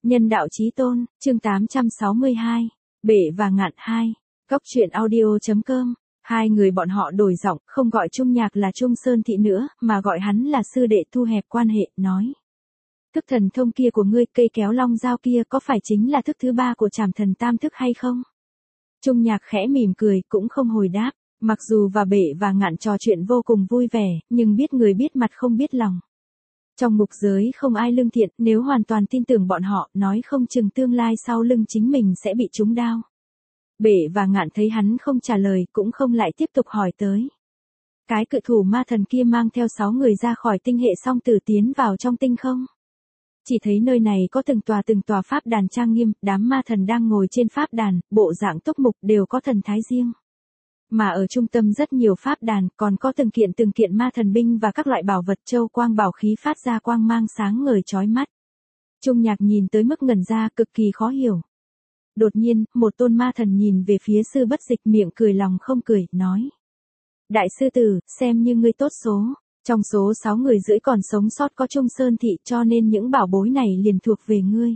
Nhân đạo chí tôn, chương 862, Bể và Ngạn 2, Cóc truyện audio.com. Hai người bọn họ đổi giọng, không gọi Trung Nhạc là Trung Sơn Thị nữa, mà gọi hắn là sư đệ, thu hẹp quan hệ, nói. Thức thần thông kia của ngươi, cây kéo long dao kia có phải chính là thức thứ ba của Trảm Thần Tam Thức hay không? Trung Nhạc khẽ mỉm cười, cũng không hồi đáp. Mặc dù và Bể và Ngạn trò chuyện vô cùng vui vẻ, nhưng biết người biết mặt không biết lòng. Trong ngục giới không ai lương thiện, nếu hoàn toàn tin tưởng bọn họ, nói không chừng tương lai sau lưng chính mình sẽ bị trúng đao. Bể và Ngạn thấy hắn không trả lời, cũng không lại tiếp tục hỏi tới. Cái cự thủ ma thần kia mang theo 6 người ra khỏi tinh hệ song tử tiến vào trong tinh không. Chỉ thấy nơi này có từng tòa pháp đàn trang nghiêm, đám ma thần đang ngồi trên pháp đàn, bộ dạng túc mục đều có thần thái riêng. Mà ở trung tâm rất nhiều pháp đàn, còn có từng kiện ma thần binh và các loại bảo vật châu quang bảo khí phát ra quang mang sáng ngời chói mắt. Trung Nhạc nhìn tới mức ngẩn ra, cực kỳ khó hiểu. Đột nhiên, một tôn ma thần nhìn về phía sư bất dịch, miệng cười lòng không cười, nói. Đại sư tử, xem như ngươi tốt số. Trong số 6 người rưỡi còn sống sót có Trung Sơn Thị, cho nên những bảo bối này liền thuộc về ngươi.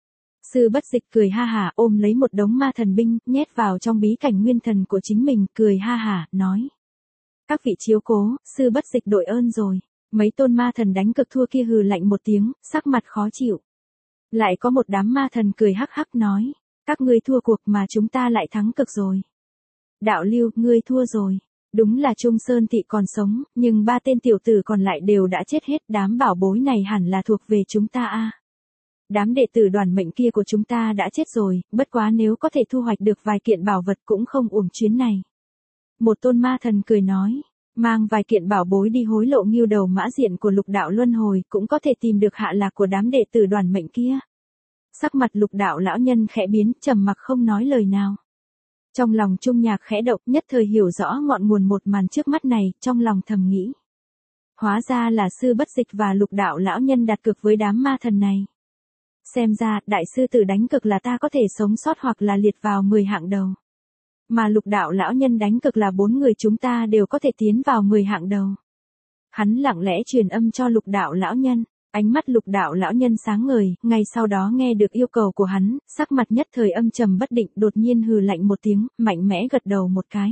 Sư bất dịch cười ha hả, ôm lấy một đống ma thần binh, nhét vào trong bí cảnh nguyên thần của chính mình, cười ha hả, nói. Các vị chiếu cố, sư bất dịch đội ơn rồi. Mấy tôn ma thần đánh cực thua kia hừ lạnh một tiếng, sắc mặt khó chịu. Lại có một đám ma thần cười hắc hắc nói. Các ngươi thua cuộc mà chúng ta lại thắng cực rồi. Đạo Lưu, ngươi thua rồi. Đúng là Trung Sơn Thị còn sống, nhưng 3 tên tiểu tử còn lại đều đã chết hết, đám bảo bối này hẳn là thuộc về chúng ta a. Đám đệ tử đoàn mệnh kia của chúng ta đã chết rồi, bất quá nếu có thể thu hoạch được vài kiện bảo vật cũng không uổng chuyến này. Một tôn ma thần cười nói, mang vài kiện bảo bối đi hối lộ Ngưu Đầu Mã Diện của Lục Đạo Luân Hồi, cũng có thể tìm được hạ lạc của đám đệ tử đoàn mệnh kia. Sắc mặt Lục Đạo lão nhân khẽ biến, trầm mặc không nói lời nào. Trong lòng Trung Nhạc khẽ động, nhất thời hiểu rõ ngọn nguồn một màn trước mắt này, trong lòng thầm nghĩ. Hóa ra là sư bất dịch và Lục Đạo lão nhân đặt cược với đám ma thần này. Xem ra, đại sư tử đánh cực là ta có thể sống sót hoặc là liệt vào 10 hạng đầu. Mà Lục Đạo lão nhân đánh cực là 4 người chúng ta đều có thể tiến vào 10 hạng đầu. Hắn lặng lẽ truyền âm cho Lục Đạo lão nhân. Ánh mắt Lục Đạo lão nhân sáng ngời, ngay sau đó nghe được yêu cầu của hắn, sắc mặt nhất thời âm trầm bất định, đột nhiên hừ lạnh một tiếng, mạnh mẽ gật đầu một cái.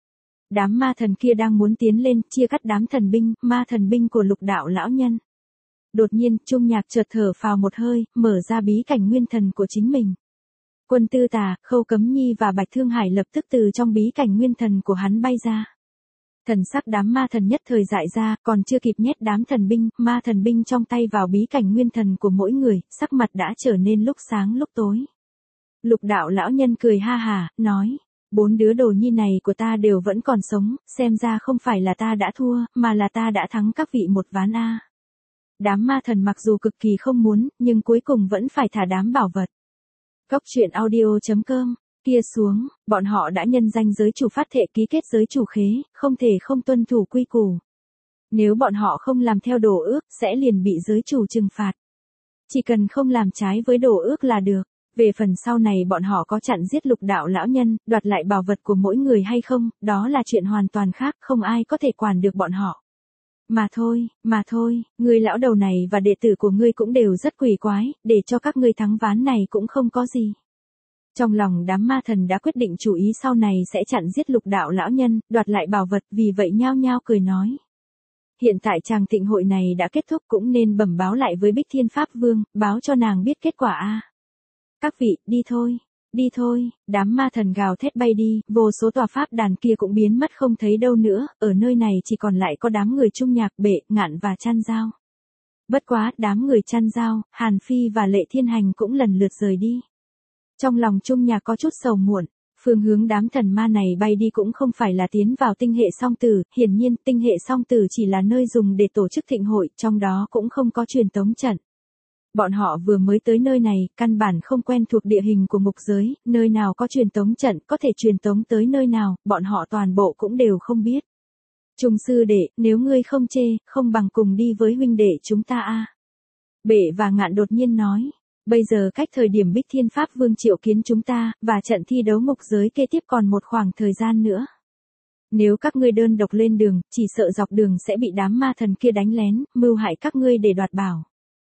Đám ma thần kia đang muốn tiến lên, chia cắt đám thần binh, ma thần binh của Lục Đạo lão nhân. Đột nhiên, Trung Nhạc chợt thở phào một hơi, mở ra bí cảnh nguyên thần của chính mình. Quân Tư Tà, Khâu Cấm Nhi và Bạch Thương Hải lập tức từ trong bí cảnh nguyên thần của hắn bay ra. Thần sắc đám ma thần nhất thời dại ra, còn chưa kịp nhét đám thần binh, ma thần binh trong tay vào bí cảnh nguyên thần của mỗi người, sắc mặt đã trở nên lúc sáng lúc tối. Lục Đạo lão nhân cười ha hả, nói, 4 đứa đồ nhi này của ta đều vẫn còn sống, xem ra không phải là ta đã thua, mà là ta đã thắng các vị một ván a. Đám ma thần mặc dù cực kỳ không muốn, nhưng cuối cùng vẫn phải thả đám bảo vật. Cóc truyện audio.com. Kia xuống, bọn họ đã nhân danh giới chủ phát thệ ký kết giới chủ khế, không thể không tuân thủ quy củ. Nếu bọn họ không làm theo đồ ước, sẽ liền bị giới chủ trừng phạt. Chỉ cần không làm trái với đồ ước là được. Về phần sau này bọn họ có chặn giết Lục Đạo lão nhân, đoạt lại bảo vật của mỗi người hay không, đó là chuyện hoàn toàn khác, không ai có thể quản được bọn họ. Mà thôi, ngươi lão đầu này và đệ tử của ngươi cũng đều rất quỷ quái, để cho các ngươi thắng ván này cũng không có gì. Trong lòng đám ma thần đã quyết định chủ ý sau này sẽ chặn giết Lục Đạo lão nhân, đoạt lại bảo vật, vì vậy nhao nhao cười nói. Hiện tại tràng tịnh hội này đã kết thúc, cũng nên bẩm báo lại với Bích Thiên Pháp Vương, báo cho nàng biết kết quả a. Các vị, đi thôi, đám ma thần gào thét bay đi, vô số tòa pháp đàn kia cũng biến mất không thấy đâu nữa, ở nơi này chỉ còn lại có đám người Trung Nhạc, Bể, Ngạn và Chăn Dao. Bất quá, đám người Chăn Dao, Hàn Phi và Lệ Thiên Hành cũng lần lượt rời đi. Trong lòng Trung Nhạc có chút sầu muộn, phương hướng đám thần ma này bay đi cũng không phải là tiến vào tinh hệ song tử, hiển nhiên tinh hệ song tử chỉ là nơi dùng để tổ chức thịnh hội, trong đó cũng không có truyền tống trận. Bọn họ vừa mới tới nơi này, căn bản không quen thuộc địa hình của ngục giới, nơi nào có truyền tống trận, có thể truyền tống tới nơi nào, bọn họ toàn bộ cũng đều không biết. Trung sư đệ, nếu ngươi không chê, không bằng cùng đi với huynh đệ chúng ta a. Bể và Ngạn đột nhiên nói. Bây giờ cách thời điểm Bích Thiên Pháp Vương triệu kiến chúng ta, và trận thi đấu ngục giới kế tiếp còn một khoảng thời gian nữa. Nếu các ngươi đơn độc lên đường, chỉ sợ dọc đường sẽ bị đám ma thần kia đánh lén, mưu hại các ngươi để đoạt bảo.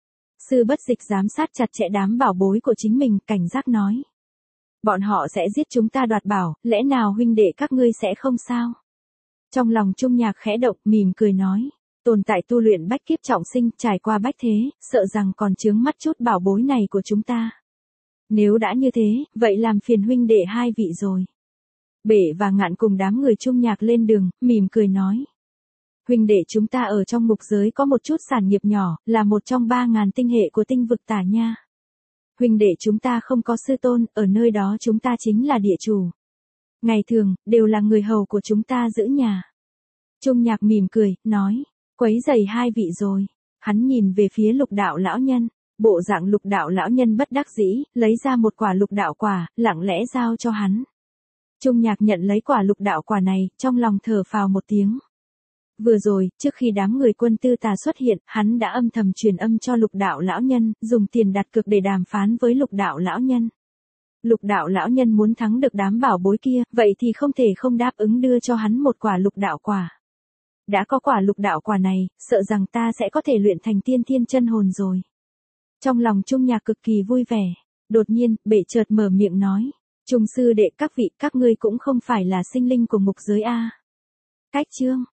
Sư Bất Dịch giám sát chặt chẽ đám bảo bối của chính mình, cảnh giác nói. Bọn họ sẽ giết chúng ta đoạt bảo, lẽ nào huynh đệ các ngươi sẽ không sao? Trong lòng Trung Nhạc khẽ động, mỉm cười nói. Tồn tại tu luyện bách kiếp trọng sinh, trải qua bách thế, sợ rằng còn chướng mắt chút bảo bối này của chúng ta. Nếu đã như thế, vậy làm phiền huynh đệ hai vị rồi. Bể và Ngạn cùng đám người Trung Nhạc lên đường, mỉm cười nói. Huynh đệ chúng ta ở trong ngục giới có một chút sản nghiệp nhỏ, là một trong 3.000 tinh hệ của tinh vực Tả Nha. Huynh đệ chúng ta không có sư tôn, ở nơi đó chúng ta chính là địa chủ. Ngày thường, đều là người hầu của chúng ta giữ nhà. Trung Nhạc mỉm cười, nói, quấy rầy hai vị rồi. Hắn nhìn về phía Lục Đạo lão nhân, bộ dạng Lục Đạo lão nhân bất đắc dĩ, lấy ra một quả Lục Đạo quả, lặng lẽ giao cho hắn. Trung Nhạc nhận lấy quả Lục Đạo quả này, trong lòng thở phào một tiếng. Vừa rồi, trước khi đám người Quân Tư Tà xuất hiện, hắn đã âm thầm truyền âm cho Lục Đạo lão nhân, dùng tiền đặt cược để đàm phán với Lục Đạo lão nhân. Lục Đạo lão nhân muốn thắng được đám bảo bối kia, vậy thì không thể không đáp ứng đưa cho hắn một quả Lục Đạo quả. Đã có quả Lục Đạo quả này, sợ rằng ta sẽ có thể luyện thành tiên thiên chân hồn rồi. Trong lòng Trung Nhạc cực kỳ vui vẻ. Đột nhiên, Bể chợt mở miệng nói. Trung sư đệ các vị, các ngươi cũng không phải là sinh linh của ngục giới a. Cách chương